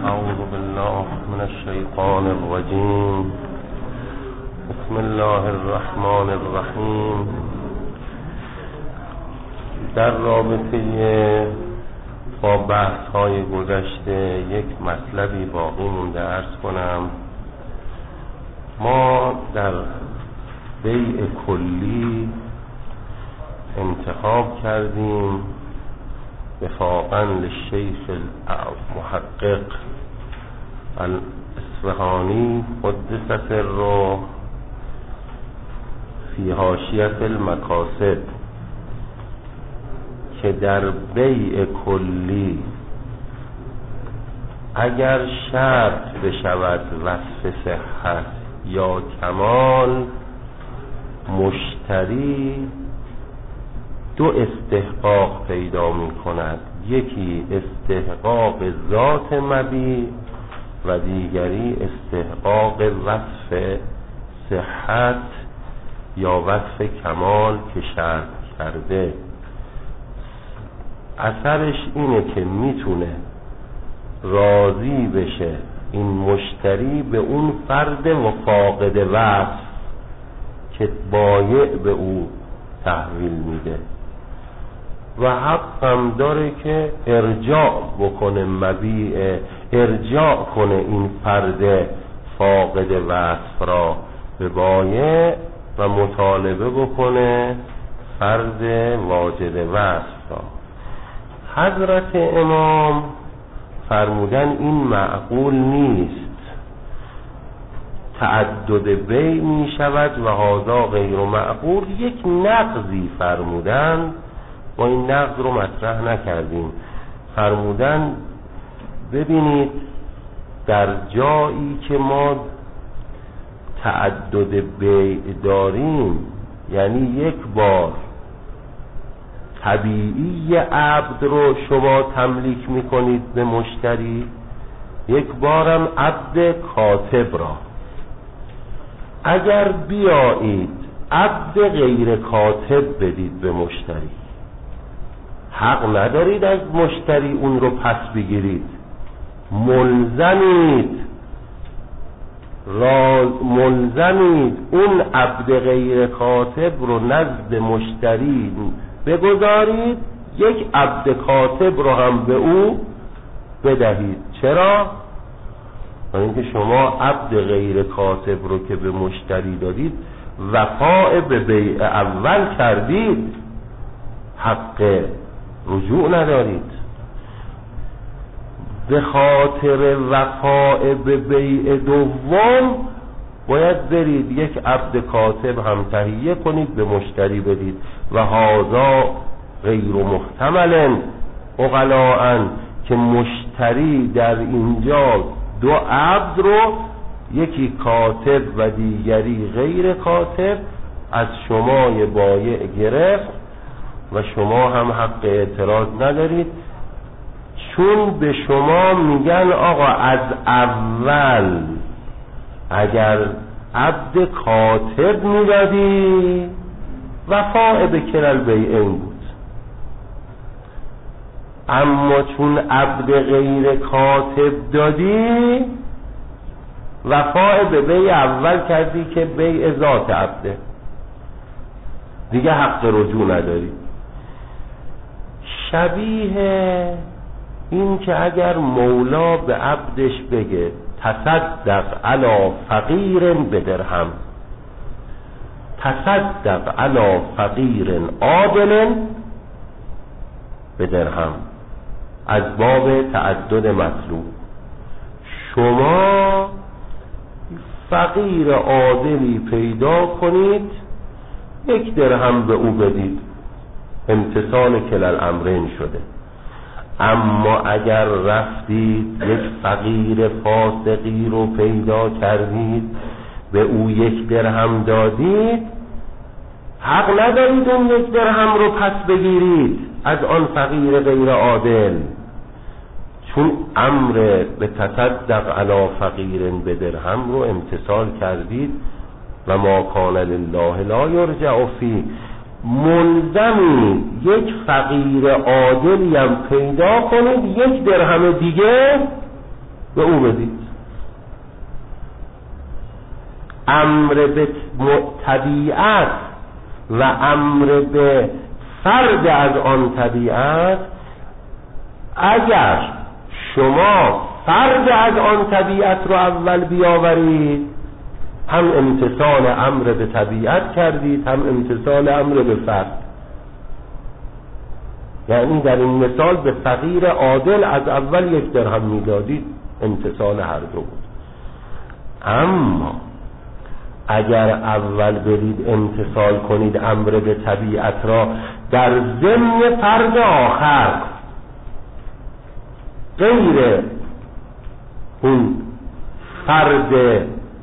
أعوذ بالله من الشيطان الرجيم. بسم الله الرحمن الرحیم. در رابطه با بحث های گذشته یک مطلبی باقی مونده عرض کنم. ما در بیع کلی انتخاب کردیم وفاقا للشیخ المحقق الاصفهانی قدس سره فی حاشیة المکاسب که در بیع کلی اگر شرط بشود وصف صحت یا کمال، مشتری دو استحقاق پیدا می کند. یکی استحقاق ذات مبیع و دیگری استحقاق وصف صحت یا وصف کمال که شرط کرده. اثرش اینه که میتونه راضی بشه این مشتری به اون فرد و فاقد وصف که بایع به او تحویل میده و حق هم داره که ارجاع بکنه مبیع، ارجاع کنه این فرد فاقد وصف را به بایع و مطالبه بکنه فرد واجد وصف را. حضرت امام فرمودن این معقول نیست، تعدد بیع می شود و هذا غیر معقول. یک نقضی فرمودن و این نقض رو مطرح نکردیم. فرمودن ببینید در جایی که ما تعدد بیع داریم، یعنی یک بار طبیعی عبد رو شما تملیک میکنید به مشتری، یک بارم عبد کاتب را. اگر بیایید عبد غیر کاتب بدید به مشتری، حق ندارید از مشتری اون رو پس بگیرید. ملزمید اون عبد غیر کاتب رو نزد مشتری بگذارید، یک عبد کاتب رو هم به او بدهید. چرا؟ اینکه شما عبد غیر کاتب رو که به مشتری دادید وفاء به بیع اول کردید، حق رجوع ندارید. به خاطر وفاء به بیع دوم باید برید یک عبد کاتب هم تهیه کنید به مشتری بدید و هذا غیر محتمل عقلاء، که مشتری در اینجا دو عبد رو، یکی کاتب و دیگری غیر کاتب، از شما بایع گرفت و شما هم حق اعتراض ندارید، چون به شما میگن آقا از اول اگر عبد کاتب میدادی وفاء به کلال بیعین بود، اما چون عبد غیر کاتب دادی وفاء به بیع اول کردی که بیع ذات عبده، دیگه حق رجوع نداری. شبیه این که اگر مولا به عبدش بگه تصدق علی فقیر بدرهم، تصدق علی فقیر عادل بدرهم، از باب تعدد مطلوب، شما فقیر عادلی پیدا کنید یک درهم به او بدید، امتثال کلال امرین شده. اما اگر رفتید یک فقیر فاسقی رو پیدا کردید به او یک درهم دادید، حق ندارید اون یک درهم رو پس بگیرید از آن فقیر غیر عادل، چون امر به تصدق علی فقیر به درهم رو امتثال کردید و ما کان لله لا یرجع فی. ملزمی یک فقیر عادلی هم پیدا کنید یک درهم دیگه به او بدید. امر به طبیعت و امر به فرد از آن طبیعت، اگر شما فرد از آن طبیعت رو اول بیاورید، هم امتثال امر به طبیعت کردید، هم امتثال امر به فرد. یعنی در این مثال به فقیر عادل از اول 1 درهم میدادید، امتثال هر دو بود. اما اگر اول برید امتثال کنید امر به طبیعت را در ضمن فرد آخر غیر اون فرد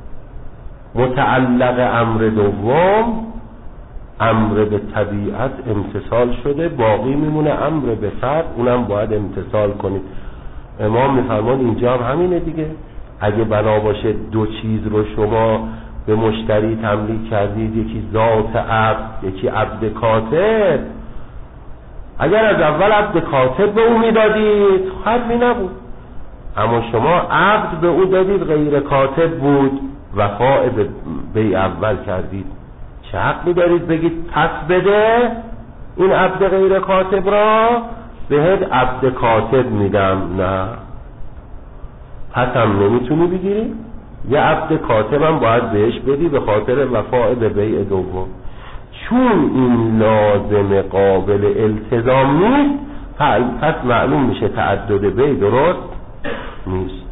متعلق امر دوم، امر به طبیعت امتثال شده، باقی میمونه امر به فرد، اونم باید امتثال کنید. امام میفرمان اینجا هم همینه دیگه. اگه بنا باشه 2 چیز رو شما به مشتری تملیک کردید، یکی ذات عبد، یکی عبد کاتب، اگر از اول عبد کاتب به او میدادید حرفی نبود، اما شما عبد به او دادید غیر کاتب بود، وفاء به اول کردید، چه حقی دارید بگید پس بده این عبد غیر کاتب را بهت عبد کاتب میدم؟ نه، پس هم نمیتونی بگیری، یه عبد کاتب هم باید بهش بدی به خاطر وفاء به بیع دوم. چون این لازم قابل التزام نیست، پس معلوم میشه تعدد بیع درست نیست.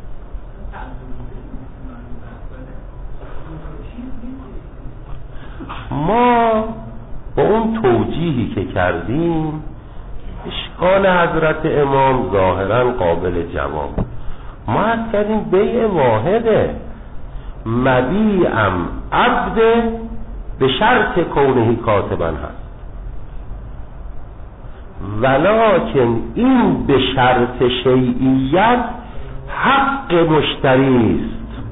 ما با اون توجیهی که کردیم اشکال حضرت امام ظاهرا قابل جواب. ما از کردیم بیع واحده، مبیعم عبد به شرط کونه کاتبا هست، ولکن این به شرط شیعیت حق مشتری است.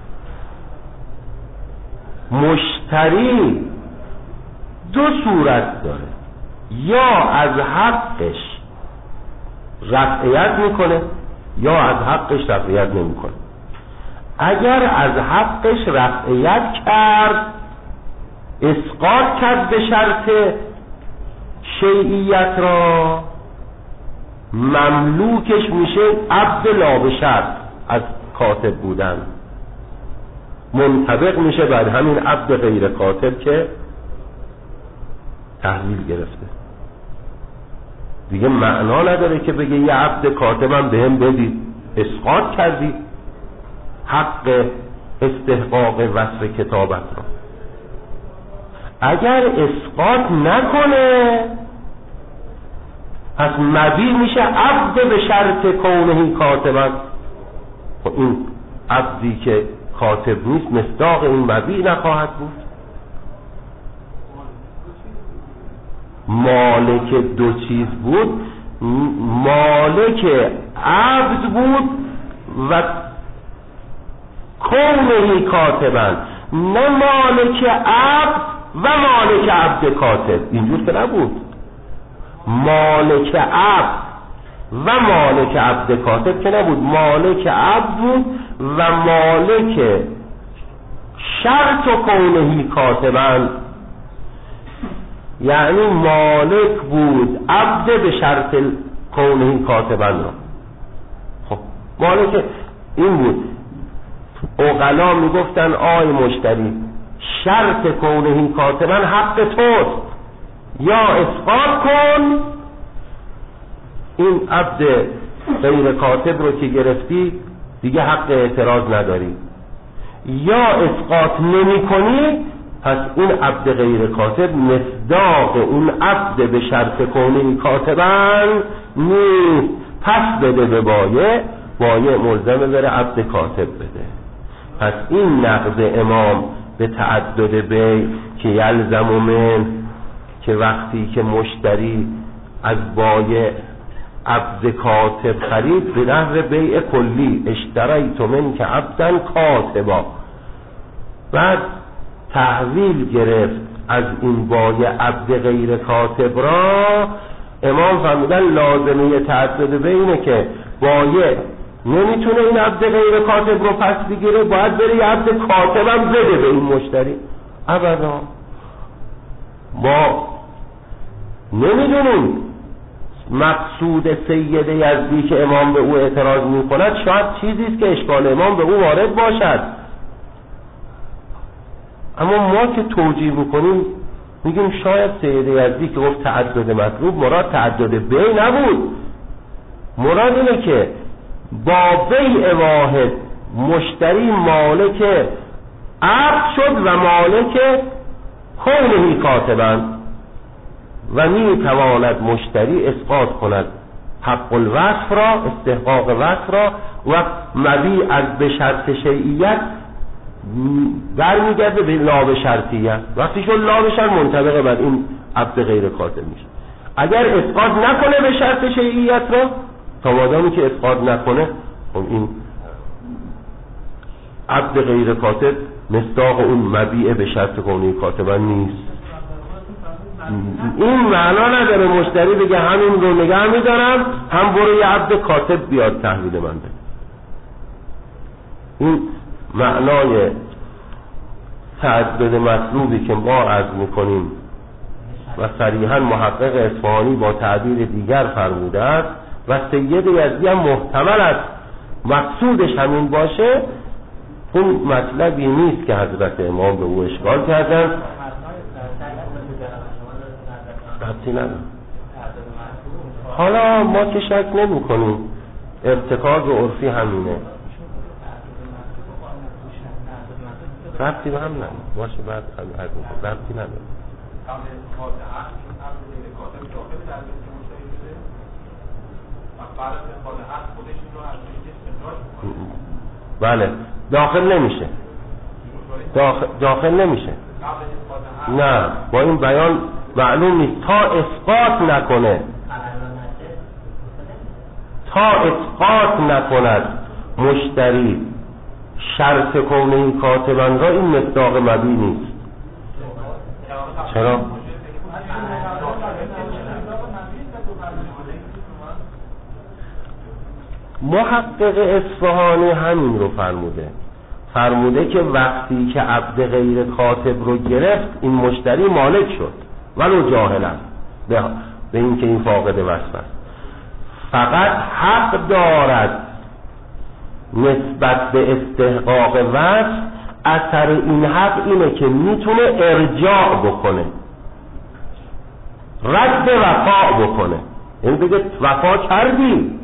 مشتری 2 صورت داره، یا از حقش رفعیت میکنه یا از حقش رفعیت نمیکنه. اگر از حقش رفعیت کرد، اسقاط کرد به شرط شیعیت را، مملوکش میشه عبد لا به شرط از کاتب بودن، منطبق میشه بر همین عبد غیر کاتب که تحویل گرفته. دیگه معنا نداره که بگه یه عبد کاتبم بهم بدید، اسقاط کردی حق استحقاق وصف کتابت را. اگر اسقاط نکنه، پس مبیع میشه عبد به شرط کونه کاتبا. این عبدی که کاتب نیست مصداق این مبیع نخواهد بود. مالک 2 چیز بود، مالک عبد بود و کونه کاتبا، نه مالک عبد و مالک عبد کاتب. اینجور که نبود، مالک عبد و مالک عبد کاتب که نبود، مالک عبد بود و مالک شرط و کونه کاتبا، یعنی مالک بود عبد به شرط کونه کاتبا را. خب مالک این بود. عقلا میگفتن آی مشتری، شرط کونه کاتبا حق توست، یا اسقاط کن این عبد غیر کاتب رو که گرفتی، دیگه حق اعتراض نداری، یا اسقاط نمی کنی، پس این عبد غیر کاتب مصداق اون عبد به شرط کونه کاتبا نیست، پس بده به بایع ملزمه بره عبد کاتب بده. پس این نقض امام به تعدد بیع که یلزم من، که وقتی که مشتری از بایع عبد کاتب خرید به نحو بیع کلی، اشتریت من که عبدن کاتبا، بعد تحویل گرفت از این بایع عبد غیر کاتب را، امام فرمودن لازمه تعدد بینه که بایع نمیتونه این عبد غیر کاتب رو پس بگیره، باید بره یه عبد کاتبم بده به این مشتری. ابدا ما نمیدونیم مقصود سید یزدی که امام به او اعتراض میکند شاید چیزی است که اشکال امام به او وارد باشد، اما ما که توجیه میکنیم میگیم شاید سید یزدی که گفت تعدد مطلوب مراد تعدد بی نبود، مراد اینه که با بیع واحد مشتری مالک عقد شد و مالک کونه کاتباً و میتواند مشتری اسقاط کند حق الوصف را، استحقاق وصف را، و مبیع از به شرط شیعیت برمیگرده به لا به شرطیت. وقتی شد لا به شرط منطبق بر این عبد غیر کاتب میشه. اگر اسقاط نکنه به شرط شیعیت را، تا مادامی که اسقاط نکنه خب این عبد غیر کاتب مصداق اون مبیع به شرط کونه کاتبا نیست. این معنا نداره مشتری بگه همین رو نگه میدارم هم برو یه عبد کاتب بیاد تحویل من بده. این معنای تعدد مطلوبی که ما عرض میکنیم و صریحا محقق اصفهانی با تعبیر دیگر فرموده است و سید یزدی هم محتمل است مقصودش همین باشه، اون مطلبی نیست که حضرت امام به او اشکال کردن. حالا ما که شک نمی کنیم ارتکاز و عرفی همینه، ربطی به هم نمید باشه بعد ربطی نداره. بله داخل نمیشه، داخل نمیشه. نه با این بیان معلوم نیست تا اسقاط نکنه، تا اسقاط نکند مشتری شرط کونه کاتبان را، این مصداق مبیع نیست. چرا؟ محقق اصفهانی همین رو فرموده که وقتی که عبد غیر کاتب رو گرفت این مشتری مالک شد ولو جاهل است به این که این فاقد وصف است، فقط حق دارد نسبت به استحقاق وصف، اثر این حق اینه که میتونه ارجاع بکنه، رد وفا بکنه، این بگه وفا کردی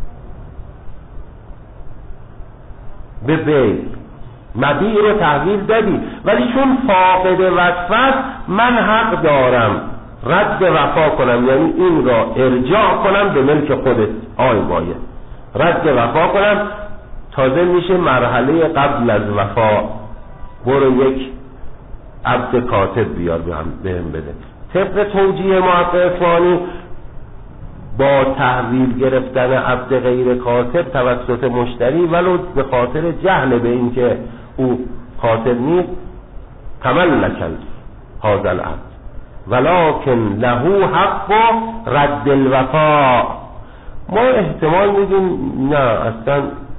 به بیع مبیع رو تحویل دادی، ولی چون فاقد وصف است من حق دارم رد وفا کنم، یعنی این را ارجاع کنم به ملک خودت آی باید رد وفا کنم. تازه میشه مرحله قبل از وفا برو یک عبد کاتب بیار بهم بده. طبق توجیه محقق اصفهانی با تحویل گرفتن عبد غیر کاتب توسط مشتری ولو به خاطر جهل به این که او کاتب نیست تملک هذا العبد ولکن له حق رد الوفا. ما احتمال میدیم نه اصلا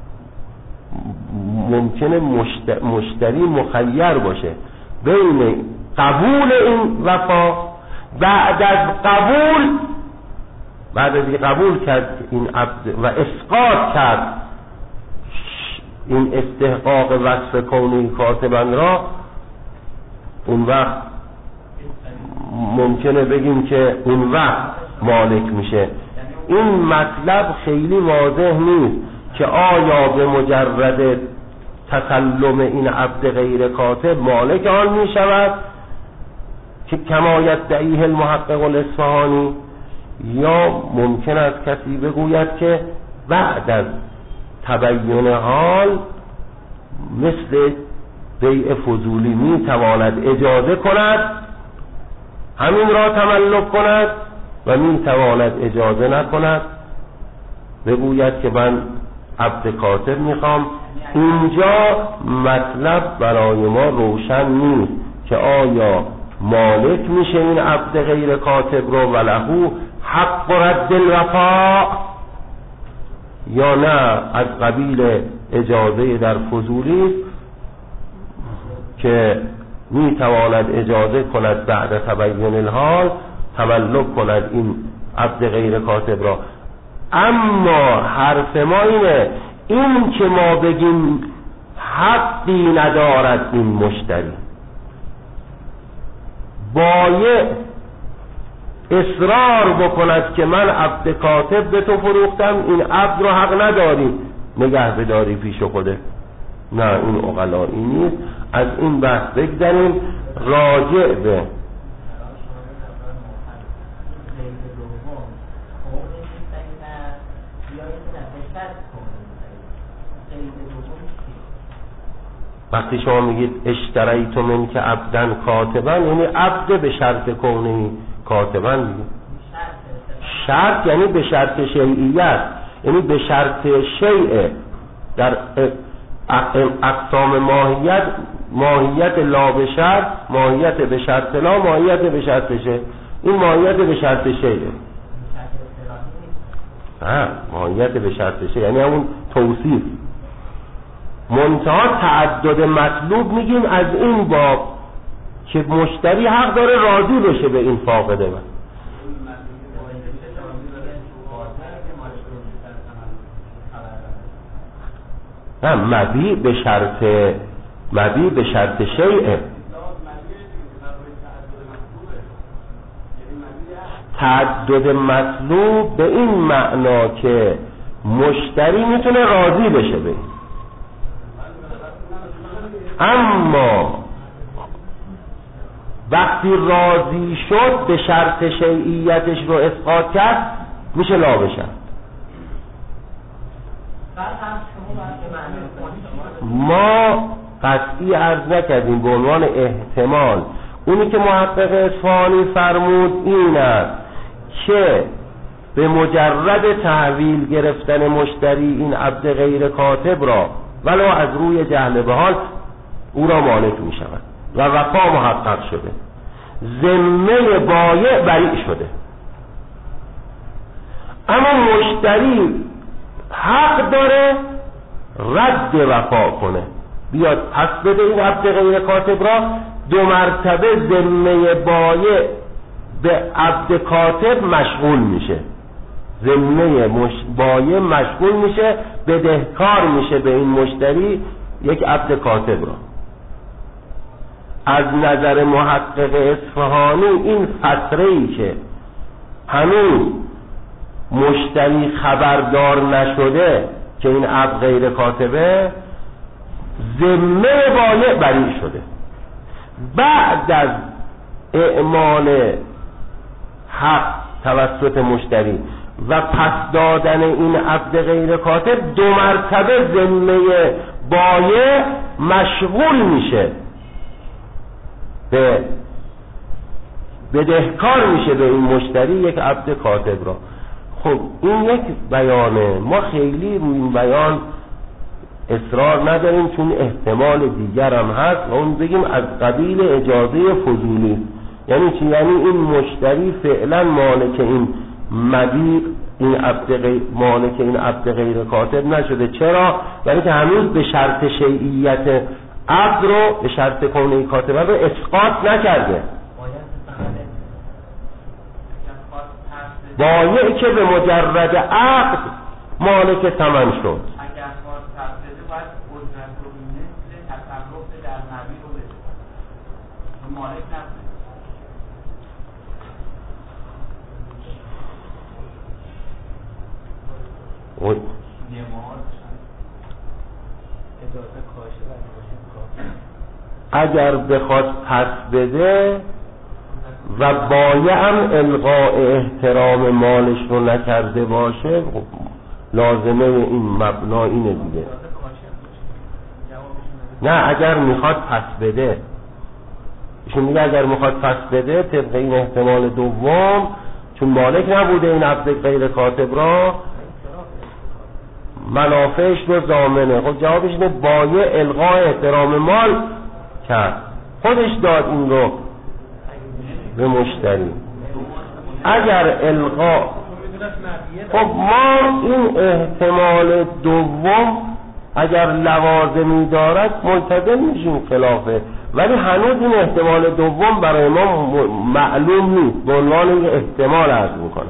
ممکنه مشتری مخیر باشه بین قبول این وفا، بعد از قبول کرد این عبد و اسقاط کرد این استحقاق وصف کونی کاتبان را، اون وقت ممکنه بگیم که اون وقت مالک میشه. این مطلب خیلی واضح نیست که آیا به مجرد تسلم این عبد غیر کاتب مالک آن میشود که کما یدعیه المحقق الاصفهانی، یا ممکن است کسی بگوید که بعد از تبیین حال مثل بیع فضولی میتواند اجازه کند همین را تملک کند و میتواند اجازه نکند بگوید که من عبد کاتب میخوام. اینجا مطلب برای ما روشن نیست که آیا مالک میشه این عبد غیر کاتب رو و له حق رد الوفا یا نه از قبیل اجازه در فضولی که می تواند اجازه کند بعد تبین الحال تملک کند این عبد غیر کاتب را. اما حرف ما اینه، این که ما بگیم حقی ندارد این مشتری، باید اصرار بکند که من عبد کاتب به تو فروختم، این عبد رو حق نداری نگه بداری پیش خوده. نه، این عقلایی نیست. از این بحث بگذاریم. راجع به وقتی شما میگید اشتریت من که عبدن کاتبن، یعنی عبد به شرط کونه کاتبن دیگه. شرط یعنی به شرط شیعیت، یعنی به شرط شیء. در اقسام ماهیت لا به شرط، ماهیت به شرط لا، ماهیت به شرط شیء. این ماهیت به شرط شیء. ماهیت به شرط شیء یعنی همون توصیف. منتها تعدد مطلوب میگیم از این باب که مشتری حق داره راضی بشه به این فاقده. مبیع به شرط شیء. تعدد مطلوب به این معنا که مشتری میتونه راضی بشه به این. اما وقتی راضی شد به شرط شیعیتش رو اسقاط کرد، میشه لا بشه. ما قطعی عرض نکردیم به عنوان احتمال. اونی که محقق اصفهانی فرمود این است که به مجرد تحویل گرفتن مشتری این عبد غیر کاتب را ولو از روی جهل به حال او را مالک می شود و وفا محقق شده، ذمه بایع بریء شده. اما مشتری حق داره رد وفا کنه، بیاد پس بده این عبد غیر کاتب را. 2 مرتبه ذمه بایع به عبد کاتب مشغول میشه، ذمه بایع مشغول میشه، بدهکار میشه به این مشتری یک عبد کاتب را. از نظر محقق اصفهانی این فتره‌ای که هنوز مشتری خبردار نشده که این عبد غیر کاتبه، ذمه بایع بریء شده. بعد از اعمال حق توسط مشتری و پس دادن این عبد غیر کاتب، 2 مرتبه ذمه بایع مشغول میشه، به بدهکار میشه به این مشتری یک عبد کاتب را. خب این یک بیانه، ما خیلی روی این بیان اصرار نداریم چون احتمال دیگر هم هست و اون بگیم از قبیل اجازه فضولی. یعنی چی؟ یعنی این مشتری فعلا مالک این مبیع، این مالک این عبد غیر کاتب نشده. چرا؟ برای که هنوز به شرط شیعیت عبد رو، به شرط کونه کاتبه رو اسقاط نکرده. بایعی که به مجرد عقد مالک ثمن شد. اگر بخواد پس بده و بایع هم الغاء احترام مالش رو نکرده باشه، لازمه این مبنا اینه دیگه. نه، اگر میخواد پس بده، ایشون میگه اگر میخواد پس بده طبق این احتمال دوم، چون مالک نبوده این عبد غیر کاتب را، منافعش رو ضامنه. خب جوابش اینه بایع الغاء احترام مال کرد، خودش داد این رو به مشتری. اگر الغاء خب ما این احتمال دوم اگر لوازمی دارد ملتزم میشیم خلافه، ولی هنوز این احتمال دوم برای ما معلوم نیست، به عنوان این احتمال عرض میکنم.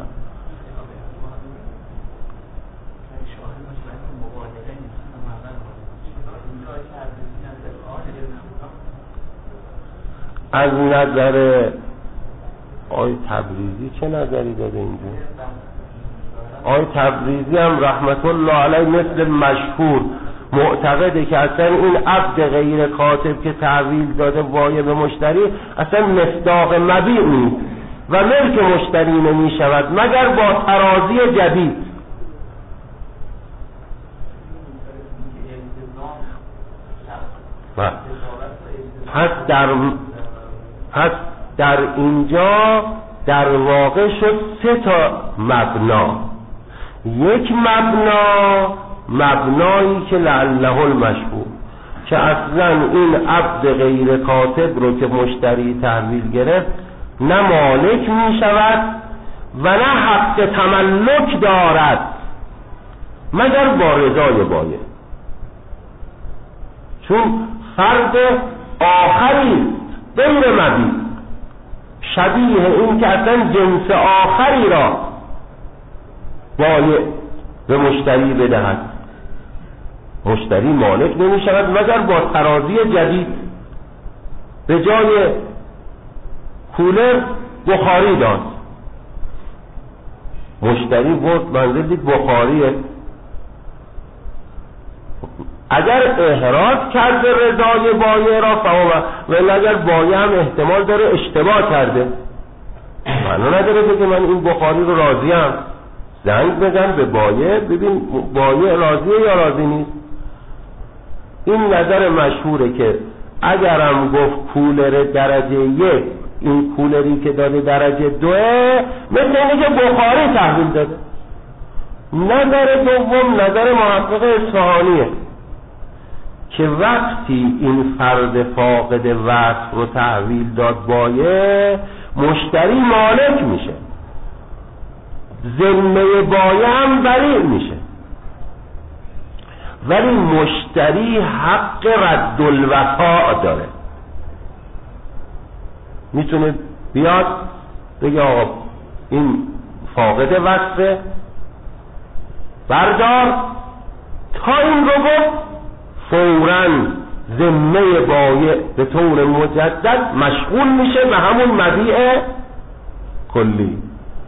از نظر آقای تبریزی چه نظری داده اینجا؟ آقای تبریزی هم رحمت الله علیه مثل مشهور معتقده که اصلا این عبد غیر کاتب که تحویل داده وایه به مشتری اصلا مصداق مبیع نیست و ملک مشتری نمی شود مگر با ترازی جدید. پس در اینجا در واقع شد 3 تا مبنا. یک مبنایی که لعله المشهور که اصلا این عبد غیر کاتب رو که مشتری تحویل گرفت نه مالک می شود و نه حق تملک دارد مگر با رضای بایع، چون فرد آخری غیر مبیع شبیه این که اصلا جنس آخری را بایع به مشتری بدهد، مشتری مالک نمی شود مگر با ترازی جدید. به جای کولر بخاری داد، مشتری برد منزل دید بخاریه، اگر احراز کرده رضای بایع را فهمه، ولی اگر بایع هم احتمال داره اشتباه کرده، معنا نداره بگه من این بخاری رو راضیم، زنگ بزن به بایع ببین بایع راضیه یا راضی نیست. این نظر مشهوره که اگرم گفت کولر درجه 1 این کولری که داده درجه 2 مثل اینه که بخاری تحویل داده. نظر دوم نظر محقق اصفهانیه که وقتی این فرد فاقد وصف رو تحویل داد بایع مشتری مالک میشه، ذمه بایع هم بری میشه، ولی مشتری حق رد الوفاء داره. میتونه بیاد بگه آقا این فاقد وصفه بردار، تا این رو گفت فوراً ذمه بایع به طور مجدد مشغول میشه به همون مبیع کلی.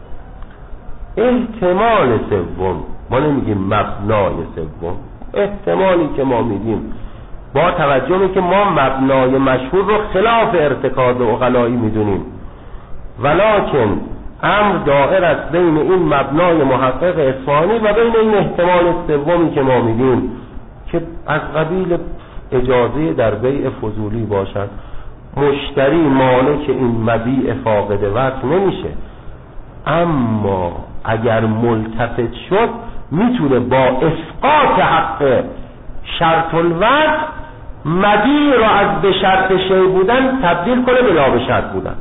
احتمال سوم، ما نمیگیم مبنای سوم، احتمالی که ما میگیم با توجه به که ما مبنای مشهور رو خلاف ارتکاز عقلایی میدونیم، ولکن امر دائر است بین این مبنای محقق اصفهانی و بین این احتمال سومی که ما میگیم که از قبیل اجازه در بیع فضولی باشد. مشتری مالک این مبیع فاقد وصف نمیشه، اما اگر ملتفت شد میتونه با اسقاط حق شرط الوصف مبیع رو از به شرط شی بودن تبدیل کنه به لا به شرط بودن.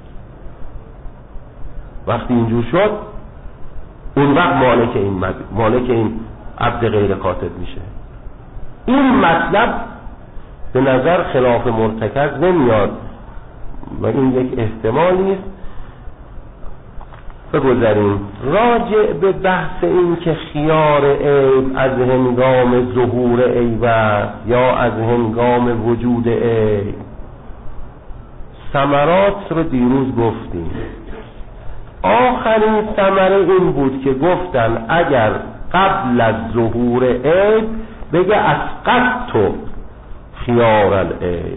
وقتی اینجور شد اون وقت مالک این عبد غیر کاتب میشه. این مطلب به نظر خلاف مرتکز نمیاد و این یک احتمالی است. بگذاریم راجع به بحث این که خیار عیب از هنگام ظهور عیب یا از هنگام وجود عیب. ثمرات رو دیروز گفتیم، آخرین ثمره این بود که گفتن اگر قبل از ظهور عیب بگه اسقطت خیار العیب،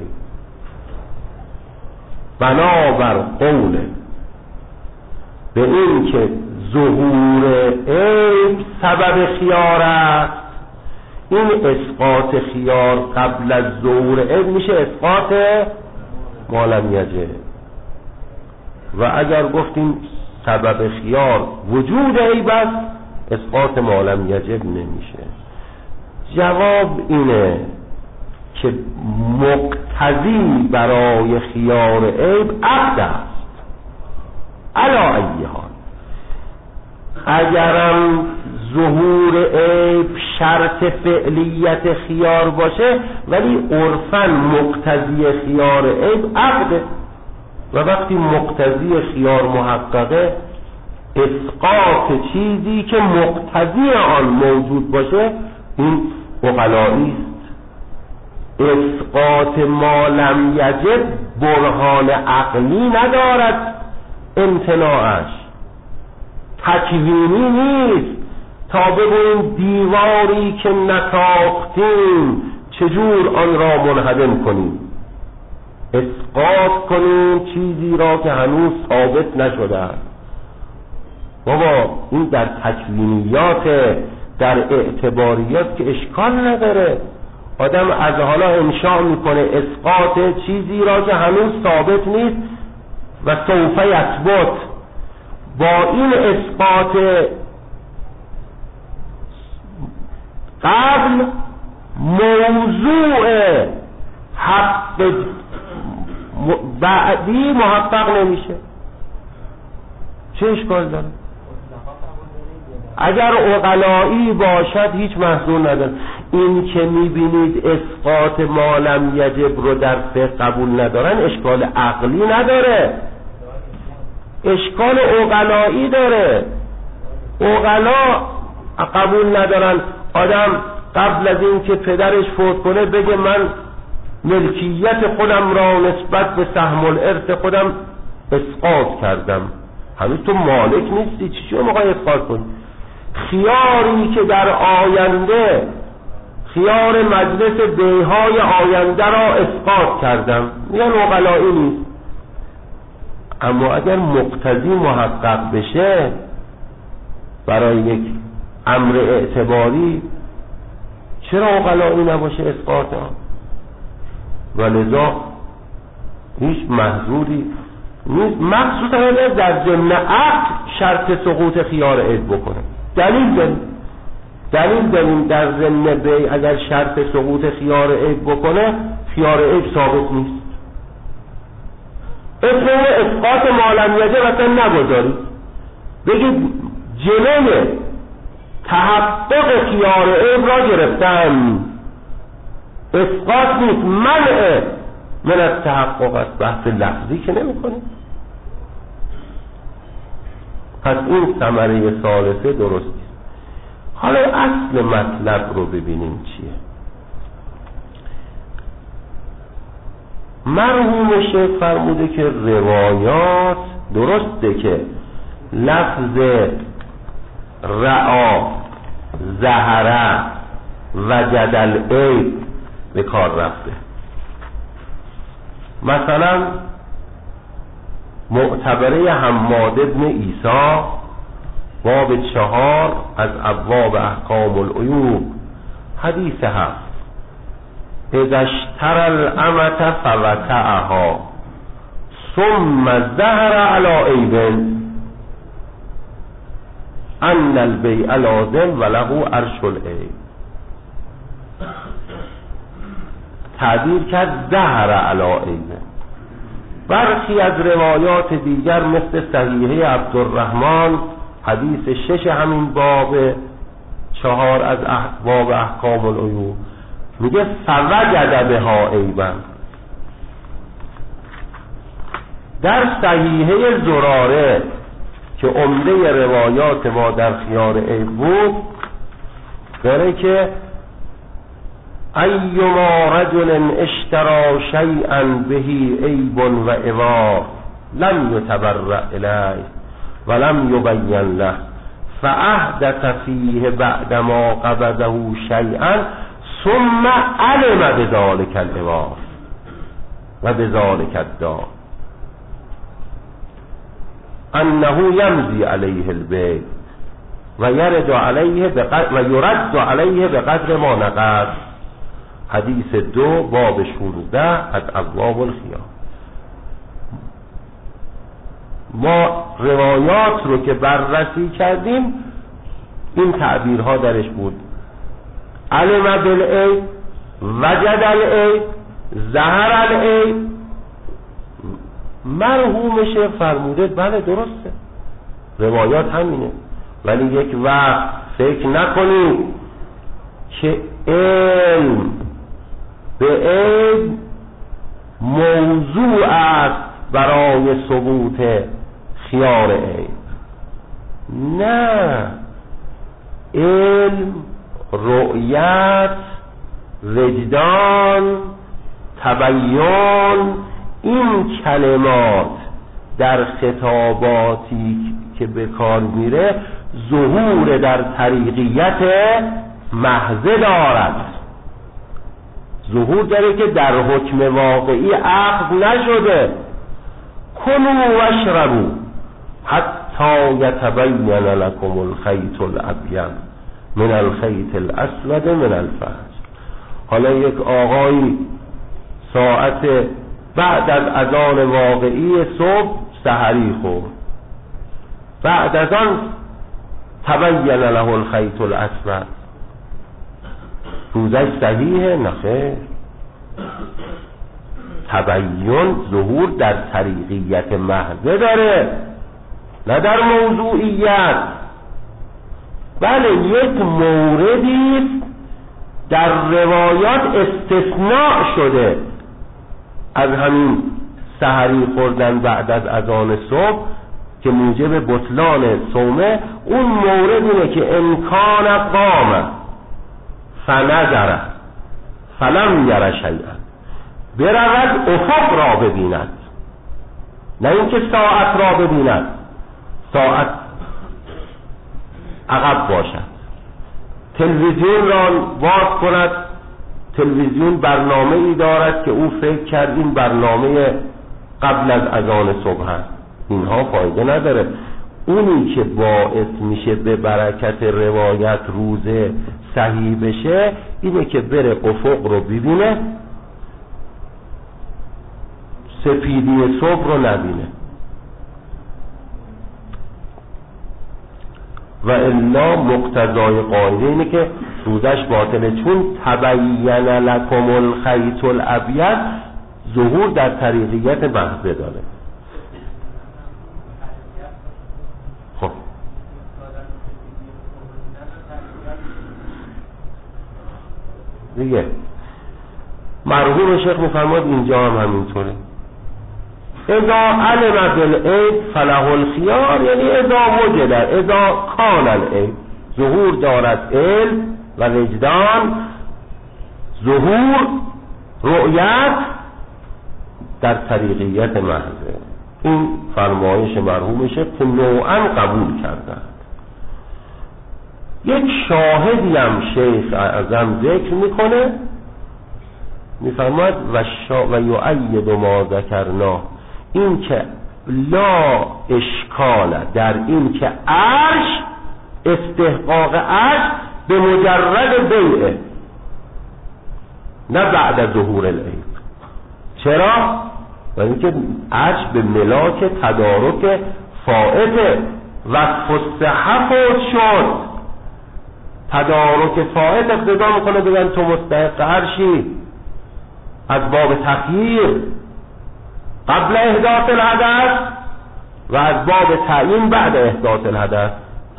بنابر قول به این که ظهور عیب سبب خیار است، این اسقاط خیار قبل از ظهور عیب میشه اسقاط ما لم یجب. و اگر گفتیم سبب خیار وجود عیب است اسقاط ما لم یجب نمیشه. جواب اینه که مقتضی برای خیار عیب عقد است. علی ای حال اگرم ظهور عیب شرط فعلیت خیار باشه، ولی عرفاً مقتضی خیار عیب عقده، و وقتی مقتضی خیار محققه، اسقاط چیزی که مقتضی آن موجود باشه این عقلایی است. اسقاط ما لم یجب برهان عقلی ندارد، امتناعش تکوینی نیست تا بگوییم دیواری که نساختیم چجور آن را منهدم کنیم، اسقاط کنیم چیزی را که هنوز ثابت نشده است. بابا این در تکوینیات، در اعتباریات که اشکال نداره. آدم از حالا انشاء میکنه اسقاط چیزی را که هنوز ثابت نیست و سوف یثبت. با این اسقاط قبل موضوع حق بعدی محقق نمیشه. چه اشکال داره؟ اگر عقلایی باشد هیچ محذور نداره. این که میبینید اسقاط ما لم یجب رو در فقه قبول ندارن اشکال عقلی نداره، اشکال عقلایی داره. عقلا قبول ندارن آدم قبل از این که پدرش فوت کنه بگه من ملکیت خودم را نسبت به سهم الارث خودم اسقاط کردم. هنوز تو مالک نیستی، چی شو میخوای اسقاط کنی؟ خیاری که در آینده، خیار مجلس بیهای آینده را اسقاط کردم، میگن عقلایی نیست. اما اگر مقتضی محقق بشه برای یک امر اعتباری، چرا عقلایی نباشه اسقاط ها؟ ولذا هیچ محظوری نیست، مخصوصا اگر در ضمن عقد شرط سقوط خیار عیب بکنه. دلیل داریم در ضمن بیع اگر شرط سقوط خیار عیب بکنه خیار عیب ثابت نیست. اسم اسقاط مالم یجب اصلا نگذارید، بگید جلوه تحقق خیار عیب را گرفتن، اسقاط نیست، منع من از تحقق است. بحث لفظی که نمی کنید. پس این ثمره ثالثه درست. حالا اصل مطلب رو ببینیم چیه. مرحوم شیخ فرموده که روایات درسته که لفظ رعا، زهره و جدل عیب به کار رفته. مثلا معتبره حماد ابن عیسی باب 4 از ابواب احکام العیوب حدیث 7 اذا اشترى الامة فوتعها ثم ظهر على عیب ان البیع لازم وله عرش العیب. تعبیر کرد ظهر علی عیب. برخی از روایات دیگر مثل صحیحه عبدالرحمن حدیث 6 همین باب 4 از باب احکام العیوب میگه فوجد بها عیبا. در صحیحه زراره که عمده روایات ما در خیار عیب بود داره که ایما رجل اشترى شیئا به عیب و عوار لم یتبرأ الیه ولم یبین له فاحدث فیه بعدما قبضه شیئا ثم علم بذلك العوار و بذلك الدار انه یمضی علیه البیع و یرد علیه بقدر ما نقض. حدیث 2 باب 16 از ابواب الخیار. ما روایات رو که بررسی کردیم این تعبیرها درش بود. علم بالعیب، وجد العیب، ظهر العیب. مرحوم شیخ فرموده بله درسته، روایات همینه. ولی یک وقت فکر نکنید که علم به علم موضوع است برای ثبوت خیار عیب. نه، علم، رؤیت، وجدان، تبیین، این کلمات در خطاباتی که به کار میره ظهور در طریقیت محض دارد، ظهور داره که در حکم واقعی عقد نشده. کلوا واشربوا حتی یتبین لکم الخیط الابیض من الخیط الاسود من الفجر. حالا یک آقایی ساعت بعد از اذان واقعی صبح سحری خورد، بعد از آن تبین له الخیط الاسود، روزش صحیحه؟ نخیر. تبین ظهور در طریقیت محضه داره، نه در موضوعیت. بله، یک موردی در روایات استثناء شده از همین سحری خوردن بعد از اذان صبح که موجب بطلان صومه. اون مورد اینه که امکان قام فنظر فلم یر شیئا، برود افق را ببیند، نه اینکه ساعت را ببیند، ساعت عقب باشد. تلویزیون را باز کند، تلویزیون برنامه ای دارد که او فکر کرد این برنامه قبل از اذان صبح است. اینها فایده نداره. اونی که باعث میشه به برکت روایت روزه صحیح بشه اینه که بره افق رو ببینه، سپیدی صبح رو نبینه، و الا مقتضای قاعده اینه که روزش باطله، چون تبین لکم الخیط الابیض ظهور در طریقیت محضه داره. خب دیگه مرحوم شیخ میفرماد اینجا هم همینطوره. اذا علم بالعیب فله الخیار، یعنی اذا وجد، اذا کان العیب، ظهور دارد علم و وجدان، ظهور رؤیت در طریقیت محضه. این فرمایش مرحوم شیخ که نوعا قبول کردند. یک شاهدی هم شیخ اعظم ذکر میکنه، میفرماید و یؤید ما ذکرنا، این که لا اشکال در این که عرش، استحقاق عرش به مجرد بیعه، نه بعد از ظهور العیب. چرا؟ برای اینکه عرش به ملاک تدارک فائته، وصف الصحه فوت شد، تدارک فائت اقتضا میکنه بگن تو مستحق عرشی، از باب تخییر قبل احداث الحدث و از باب تعیین بعد احداث الحدث،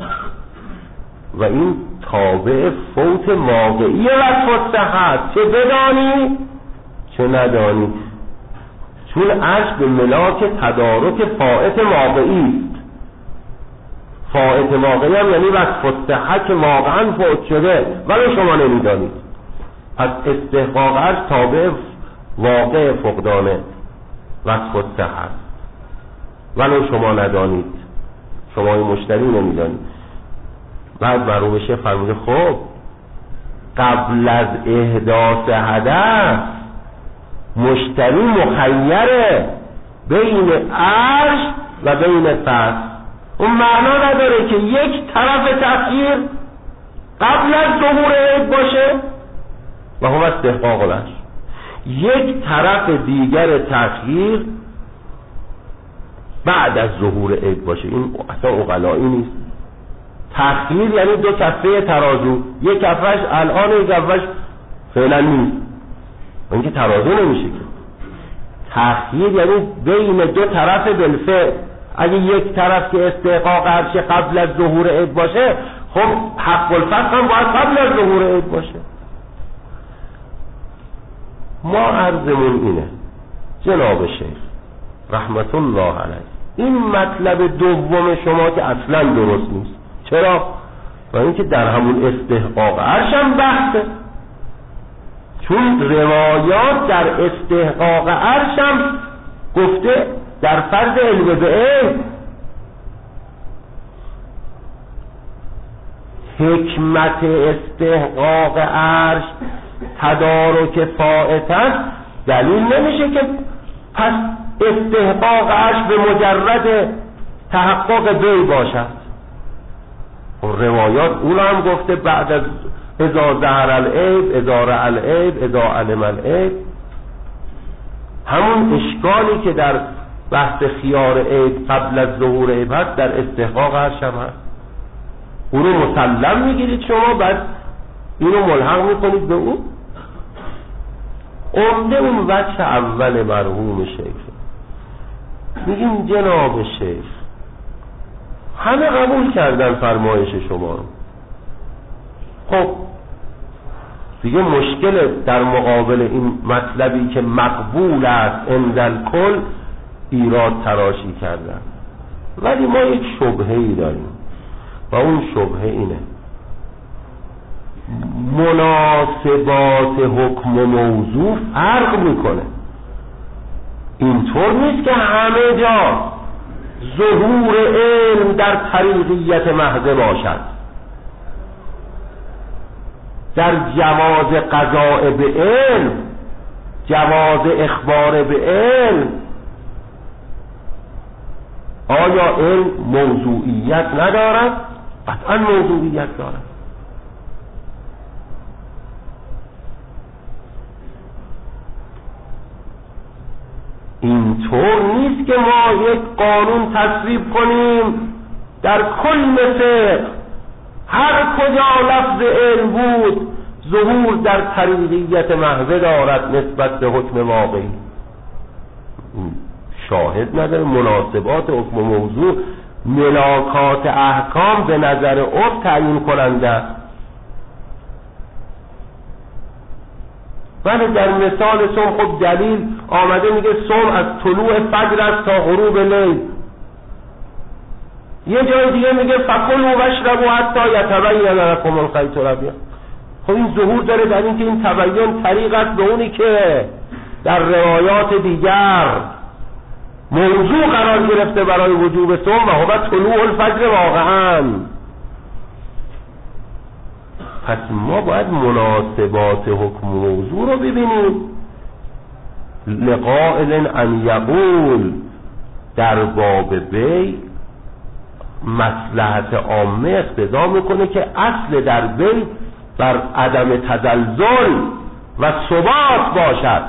و این تابع فوت واقعی وصف الصحه، چه بدانی چه ندانی، چون عرش به ملاک تدارک فائت واقعی است. فائت واقعی هم یعنی وصف الصحه که واقعا فوت شده ولی شما نمیدانید. پس استحقاق عرش تابع واقع فقدان وصف الصحه است ولو شما ندانید، شما این مشتری نمیدانید. بعد مرحوم شیخ فرموده خب قبل از احداث حدث مشتری مخیره بین عرش و بین فصل. اون معنا نداره که یک طرف تأخیر قبل از ظهور عید باشه و هم استحقاق العرش، یک طرف دیگر تأخیر بعد از ظهور عید باشه. این اصلا عقلایی نیست. تأخیر یعنی دو کفه ترازو، یک کفش الان یک کفش فعلا نیست، این که ترازو نمیشه که. تأخیر یعنی بین دو طرف بالفعل، اگه یک طرف که استحقاق عرش قبل از ظهور عید باشه، خب حق الفتح هم باید قبل از ظهور عید باشه. ما عرضمون اینه جناب شیخ رحمت الله علیه، این مطلب دوم شما که اصلا درست نیست. چرا؟ و اینکه در همون استحقاق عرش هم بحثه، چون روایات در استحقاق عرش هم گفته در فرض علم به علم. حکمت استحقاق عرش تدارک فائت است، دلیل نمیشه که پس استحقاق عرش به مجرد تحقق بی باشد. روایات اون هم گفته بعد از اذا ظهر العیب، اذا رأى العیب، اذا علم العیب. همون اشکالی که در بحث خیار عیب قبل از ظهور عیب هست در استحقاق عرش هم هست. اون رو مسلم میگیرید شما، بعد اینو ملحق میکنید به اون. عمده اون وجه اول مرحوم شیخ. میگیم جناب شیخ همه قبول کردن فرمایش شما رو، خب دیگه مشکل در مقابل این مطلبی که مقبول است عند الکل ایراد تراشی کردن. ولی ما یک شبهه‌ای داریم و اون شبهه اینه: مناسبات حکم و موضوع فرق میکنه. اینطور نیست که همه جا ظهور علم در طریقیت محض باشد. در جواز قضاء به علم، جواز اخبار به علم، آیا علم موضوعیت ندارد؟ قطعا موضوعیت دارد. اینطور نیست که ما یک قانون تصویب کنیم در کل فقه هر کجا لفظ علم بود ظهور در طریقیت محض دارد نسبت به حکم واقعی. شاهد نداره. مناسبات حکم و موضوع ملاکات احکام به نظر عرف تعیین کننده است. ولی در مثال صوم خب دلیل آمده میگه صوم از طلوع فجر است تا غروب لیل. یه جای دیگه میگه فکلوا واشربوا حتی یتبین لکم الخیط الابیض. خب این ظهور داره در اینکه این تبین طریق است به اونی که در روایات دیگر موضوع قرار گرفته برای وجوب صوم و هو طلوع الفجر واقعا. پس ما باید مناسبات حکم و موضوع رو ببینیم. لقائل ان یقول در باب بی مصلحت عامه اقتضا میکنه که اصل در بی بر عدم تزلزل و ثبات باشد،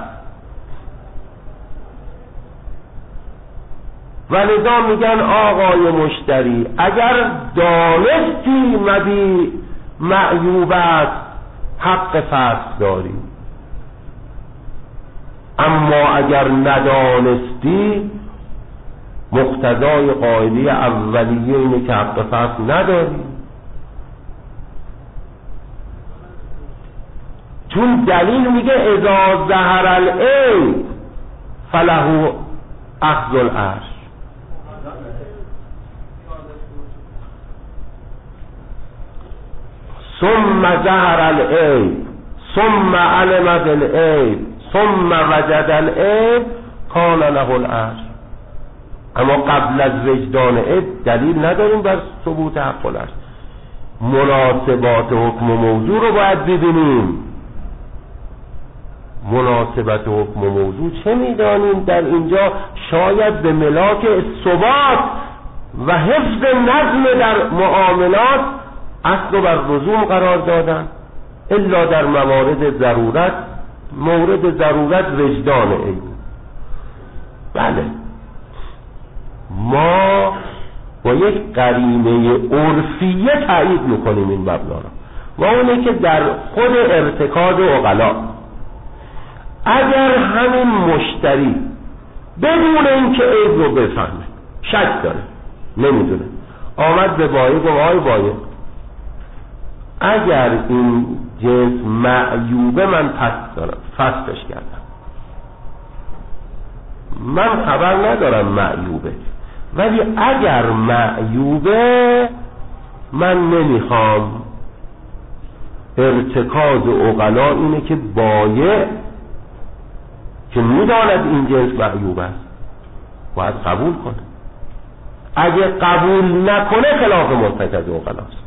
و لذا میگن آقای مشتری اگر دانستی مبی معیوبت حق فصل داری، اما اگر ندانستی مقتضای قاعده اولیه اینه که حق فصل نداری. چون دلیل میگه اذا ظهر العیب فله اخذ العرش. ثم ظهر العیب ثم علم بالعیب ثم وجد العیب کان له العرش. اما قبل از وجدان عیب دلیل نداریم بر ثبوت حق العرش. مناسبات حکم و موضوع رو باید ببینیم. مناسبت حکم و موضوع چه میدانیم در اینجا؟ شاید به ملاک ثبات و حفظ نظم در معاملات اصل بر لزوم قرار دادن، الا در موارد ضرورت، مورد ضرورت وجدان عیب. بله ما با یک قرینه عرفیه تایید میکنیم این مبنا را، و اونه که در خود ارتکاز عقلا اگر همین مشتری بدون اینکه عیب رو بفهمه شک داره، نمیدونه. آمد به بایه گفت آی بایه، اگر این جنس معیوبه من فسخش کردم، من خبر ندارم معیوبه، ولی اگر معیوبه من نمیخوام. ارتکاز عقلا اینه که بایع که میداند این جنس معیوب است باید قبول کنه، اگه قبول نکنه خلاف مرتکز عقلاست.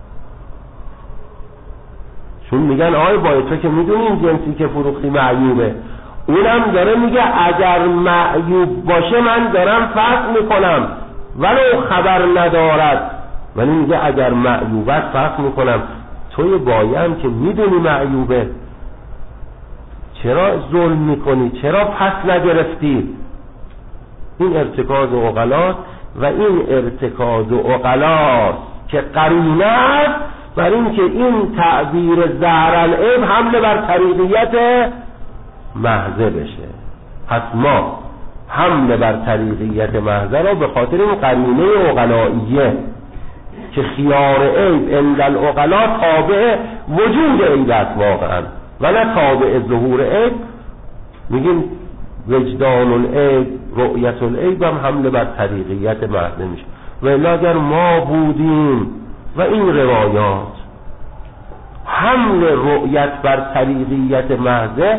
چون میگن آی بایع تو که میدونی این جنسی که فروختی معیوبه، اونم داره میگه اگر معیوب باشه من دارم فسخ میکنم ولو خبر ندارد، ولی میگه اگر معیوبت فسخ میکنم. توی بایم که میدونی معیوبه چرا ظلم میکنی؟ چرا پس نگرفتی؟ این ارتکاز عقلاست و این ارتکاز عقلاست که قرینه است بر این که این تعبیر ظهرالعیب حمله بر طریقیت محضه بشه. پس ما حمله بر طریقیت محضه را به خاطر این قرینه عقلائیه که خیار عیب عند العقلا تابع وجود عیب است واقعا و نه تابع ظهور عیب. میگیم وجدان العیب رؤیت العیب هم حمله بر طریقیت محضه میشه. و اگر ما بودیم و این روایات حمل رؤیت بر طریقیت محضه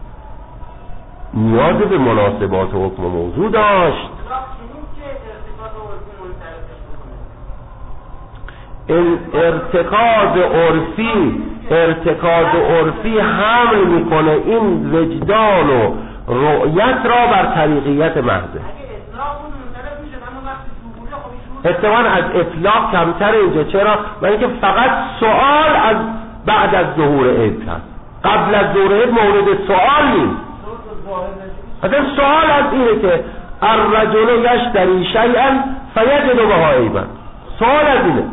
نیاز به مناسبات حکم موضوع داشت. این ارتکاز عرفی حمل میکنه این وجدان و رؤیت را بر طریقیت محضه. احتمال از اطلاق کمتر اینجا. چرا؟ برای اینکه فقط سوال از بعد از ظهور عیب هست، قبل از ظهور عیب مورد سوال نیست. اصلا سوال از اینه که الرجل یشتری شیئا فیجد بها عیبا. سوال از اینه.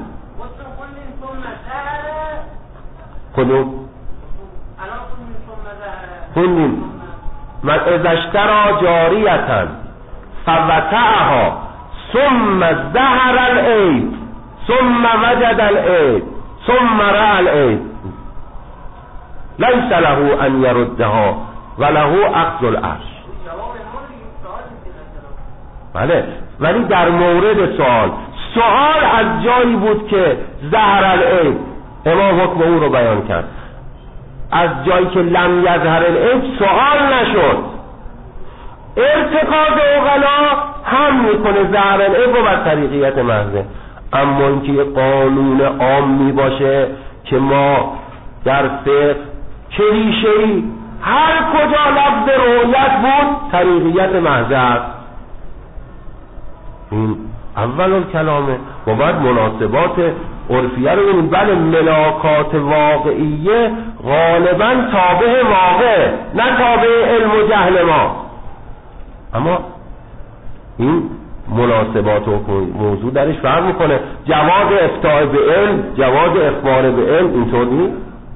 خوندیم من اذا اشترى جاریة فوتعها ثم ظهر العیب ثم وجد العیب ثم رأى العیب لیس له ان یردها وله اخذ العرش. بله، ولی در مورد سوال از جایی بود که ظهر العیب امام حکم او رو بیان کرد، از جایی که لم یظهر العیب سوال نشد. ارتکاز عقلا هم میکنه ظهر العیب رو بر طریقیت محضه. اما اینکه یه قانون عامی باشه که ما در فقه کلیشه‌ای هر کجا لفظ رؤیت بود طریقیت محضه است، این اول کلامه. ما باید مناسبات عرفیه رو ببینیم. بله ملاکات واقعیه غالبا تابع واقع نه تابع علم و جهل ما، اما این مناسبات و موضوع درش فرق میکنه. جواز افتاء به علم، جواز اخبار به علم اینطور نیست.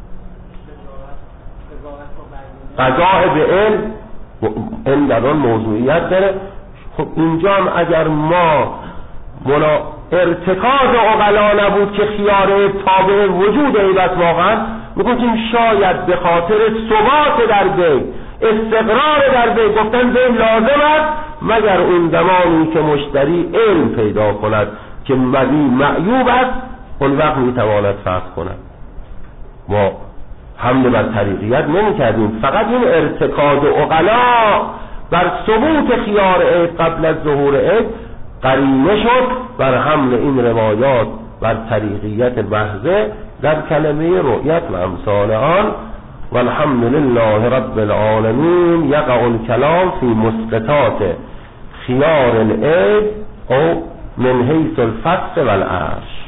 قضاء به علم در آن موضوعیت داره. خب اینجا هم اگر ما ارتکاز عقلا نبود که خیار تابع وجود عیبت واقعا، میگوییم شاید به خاطر ثبات در بی، استقرار در بی، گفتن بی لازم است مگر اون زمانی که مشتری علم پیدا کند که مبی معیوب است، اون وقت میتواند فسخ کند. ما حمله بر طریقیت نمی کردیم، فقط این ارتکاز عقلا بر ثبوت خیار عیب قبل از ظهور عیب قرینه شد بر حمل این روایات بر طریقیت محضه در کلمه رؤیت و امثال آن. والحمد لله رب العالمین. یقع الکلام فی مسقطات خیار العیب او من حیث الفسق والعرش.